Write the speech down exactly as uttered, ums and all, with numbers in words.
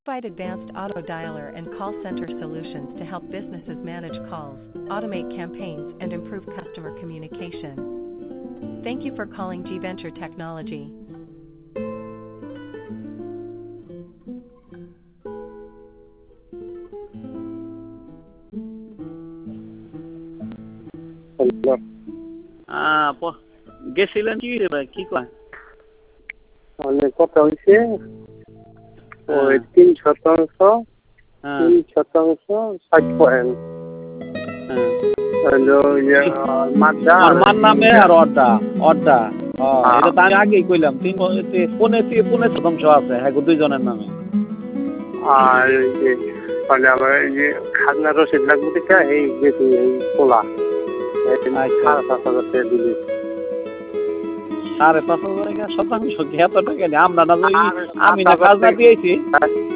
Provide advanced auto dialer and call center solutions to help businesses manage calls, automate campaigns, and improve customer communication. Thank you for calling G Venture Technology. Hello. আহ, প- গেছিলেন কি রে ভাই, কি কয়? মানে কথা হয়েছে ওই হ্যাঁ, তিন শতাংশ হ্যাঁ, তিন শতাংশ ষাট পয়েন্ট হ্যাঁ। হলো ইয়ে মাদ্দা আর মার নামে আর অর্ধা অর্ধা ও, এটা তো আমি আগেই কইলাম তিন পনে পনে শতাংশ আছে হ্যাঁ গো, দুইজনের নামে। আর এই যে মানে আমার এই যে খাজনা রসিদ লাগবে দেখা এই গেছি এই পোলা আচ্ছা। সাড়ে পাঁচ হাজার টাকা দিলি। সাড়ে পাঁচ হাজার টাকা শতাংশ কি এত টাকা নেই? আমরা না ওই আমি না খাজনা দিয়েছি